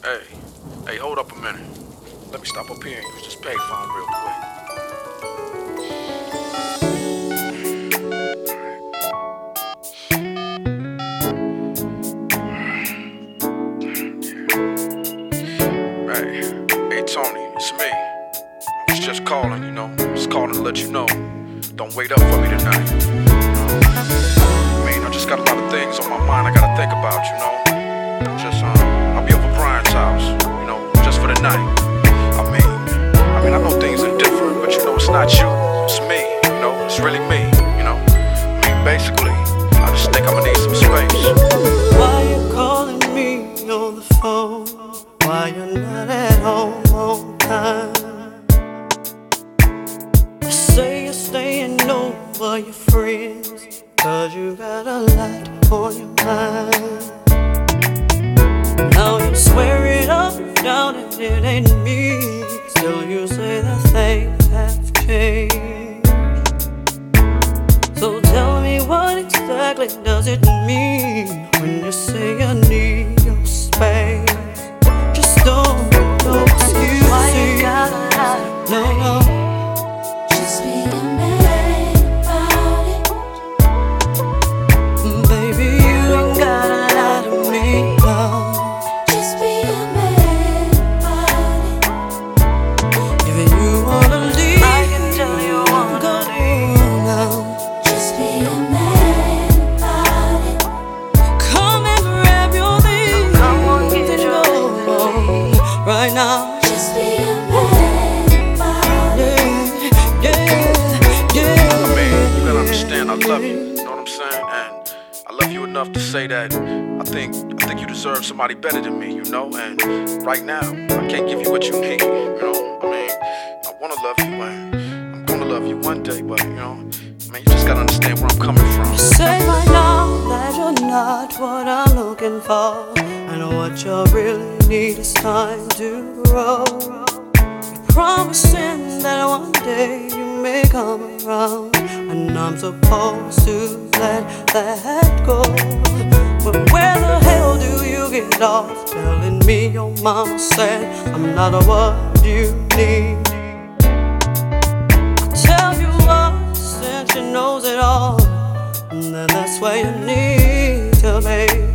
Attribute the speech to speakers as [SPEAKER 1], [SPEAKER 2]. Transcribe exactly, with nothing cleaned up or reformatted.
[SPEAKER 1] Hey, hey, hold up a minute. Let me stop up here and use this payphone real quick. Hey, hey Tony, it's me. I was just calling, you know, just calling to let you know. Don't wait up for me tonight. I mean, I just got a lot of things on my mind I gotta think about, you know. Just, um, I'll be over Brian's house, you know, just for the night. I mean, I mean, I know things are different, but you know, it's not you, it's me, you know, it's really me, you know. I mean, basically, I just think I'ma need some space.
[SPEAKER 2] Why you calling me on the phone? Why you're not at home on time? You say you're staying over your friends, cause you got a lot on your mind. Now you swear it up and down and it ain't me. Still you say that things have changed. So tell me, what exactly does it mean when you say you need your space? Just don't make no excuses. Why you gotta lie? No, no.
[SPEAKER 3] Just be a man about it.
[SPEAKER 2] Baby, you ain't gotta lie to me, no.
[SPEAKER 3] Just be a man about it.
[SPEAKER 2] If you wanna leave, I can tell you wanna go now.
[SPEAKER 3] Just be a man about it.
[SPEAKER 2] Come and grab your things.
[SPEAKER 3] Come on, get
[SPEAKER 2] and
[SPEAKER 3] your
[SPEAKER 2] go right now.
[SPEAKER 3] Just be a man about it.
[SPEAKER 2] Yeah, yeah, yeah.
[SPEAKER 1] I mean, you gotta understand, I love you, you know what I'm saying? And I love you enough to say that I think I think you deserve somebody better than me, you know? And right now, I can't give you what you need, you know? I mean, I wanna love you and I'm gonna love you one day, but you know, I mean, you just gotta understand where I'm coming from.
[SPEAKER 2] Say right now that you're not what I'm looking for, and what you really need is time to grow. You're promising that one day you may come around, and I'm supposed to let that go. But where the hell do you get off telling me your mama said I'm not what you need? I tell you once and she knows it all, and then that's where you need to be.